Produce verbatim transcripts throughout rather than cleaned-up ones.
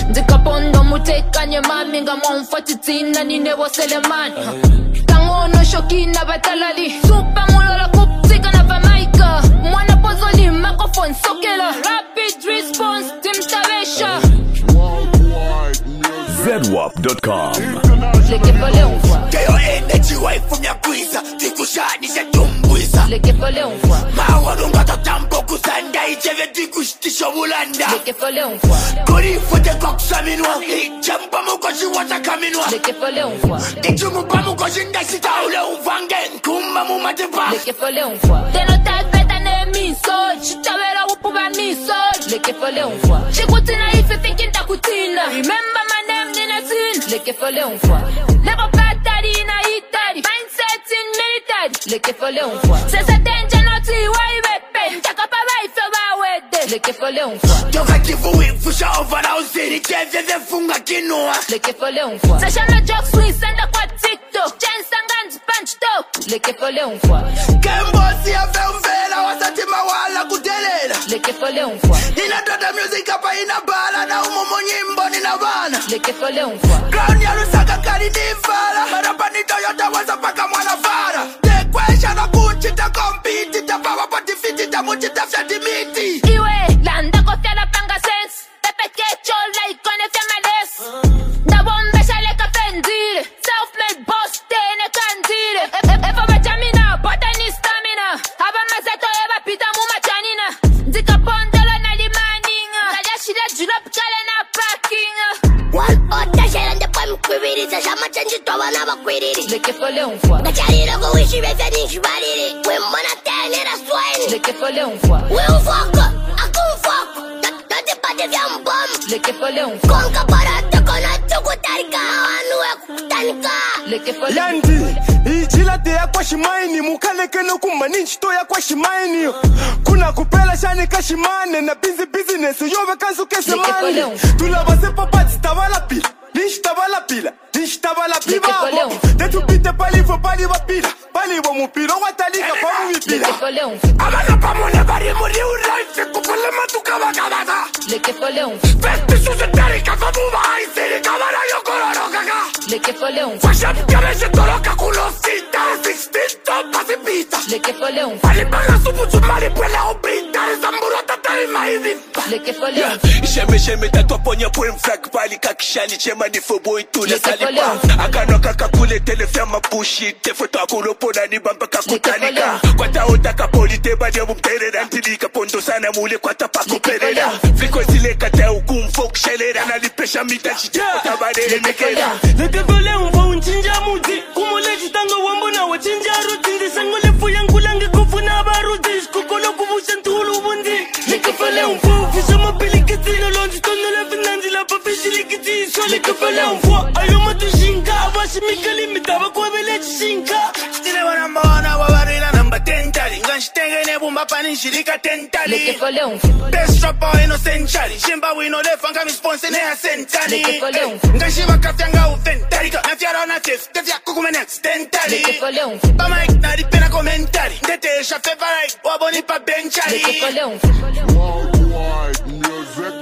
Ndikapondo mutekanye mami nga mwamfatitina ninewo selemani. Tangono shoki na batalali. Super mulola kuptika na vamaika. Mwana pozoli microphone sokela. Rapid response Tim Tabesha. Zedwap dot com. Leke fole on voit. Que yo energy wife from your quiz. Tikushani se tumbuisa. Leke fole on voit. Mawarunga to tampo kusanda. Icheve tikustisho bulanda. Leke fole on voit. Kuri fote koksa minwa. Ichamba mukoshi wata kaminwa. Leke fole on voit. Tichumu pa mukoshi ndasita ule uvange. Nkumba mumatepa. Leke fole on voit. Tenotai beta ne miso. Chitawera upuba miso. Leke fole on voit. Chikutina if you thinking takutina. Remember my name nina tin. Leke fole on voit. Never battery na Italy. Mindset in military. Leke fole on voit. C'est ça danger not to why we pen. Taka pa vai fe ba wede. Leke fole on voit. Toka kifuwi fusha over na usiri. Cheze ze funga kinua. Leke fole on voit. Sacha me jokes we send a kwa TikTok. Jen sanganji punch talk. Leke fole on voit. Kembosi ya femvela wasati mawala kutelela. Leke fole on voit. Nina dada music hapa ina bala na umomo nyimbo nina bana. Leke fole on voit. Crown ya lusaka kari ni fala. Marapa ni Toyota wasa paka mwana fara. Tekwesha na kuchi ta compete. Ta power pati fiti ta muchi ta fyati miti. Iwe, landa kofia na panga sense. Pepe kecho like kone fema des. Na bombe shale ka fendire. Self-made boss tene kandire. Efa bachamina, bota ni stamina. Haba mazeto eva pita mu machanina. Ndika pondolo na limaninga. Kaya shida julop kale na parking. One otta shela nde pa mkwiriri. Sa shama chanji towa na bakwiriri. Leke fole on voit. Gachari logo wishi befe ni shibariri. We mwana tene na swine. Leke fole on voit. We unfoko, aku unfoko. Dati pati vya mbomu. Leke fole on voit. Konka parate kona tukutarika. Hawanu ya kukutanika. Leke fole on Yandi, ijila te ya kwa shimaini. Mukaleke no kumaninchi to ya kwa shimaini. Kuna kupela shani kashimane. Na busy business yove kansu kese mani. Tulabase papati tabala pila. Lish tabala pila. Lish tabala pila. Tetu pite pali fo pali wa pila. Pali wa mupiro watalika pa mu pila. Leke fole on voit. Amana pa mune bari muri urife. Kupule matuka wakabata. Leke fole on voit. Festi susetari kafa muba haisiri. Kamara yokororo kaka. Leke fole on voit. Fasha kabeshe toloka kulosita. Sixteen top pasipita. Leke fole on voit. Pali banga supu chumali pwele opita. Zamburo tatari maivipa. Leke fole on voit. Sheme sheme tatwa ponya point flag pali kakishali chema ni fobo itu le salipa. Akano kaka kule telefema bullshit. Tefoto akulo pona ni bamba kakutanika. Kwa taota kapoli teba dia mumtere rantilika. Pondo sana mule kwa tapako perera. Fliko zile kata ukumfok shelera. Nalipesha mita chichapa tabadele nekera. Leke fole on voit unchinja muti. Kumule chitango wambo na wachinja ruti. Ndisango lefu yangu lange kufu na baruti. Kukolo kubusha ntulu bundi. Leke fole on voit. Fisha mapili kitino lonji tono la finanzi la papishi likiti. So leke fole on voit. Ayo matu shinka. Washi mikali mitaba kwa vele chishinka. Stile wana mbona wabarila namba tentali. Nganshitenge ne bumba pani shirika tentali. Leke fole on voit. Best rapper ino century. Shimba wino lefa nga misponse ne ya century. Leke fole on voit. Ngashiva kafya nga uventari. Nafyara na chef. Tefya kukume next tentali. Leke fole on voit. Pa mic na di pena commentary. Ndete esha favorite. Waboni pa benchari. Leke fole on voit. Worldwide music,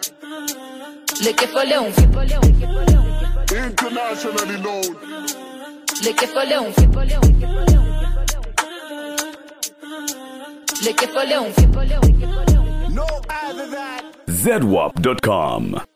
Leke fole on voit. internationally known. Leke fole on voit. Leke fole on voit. No other than Zedwap dot com.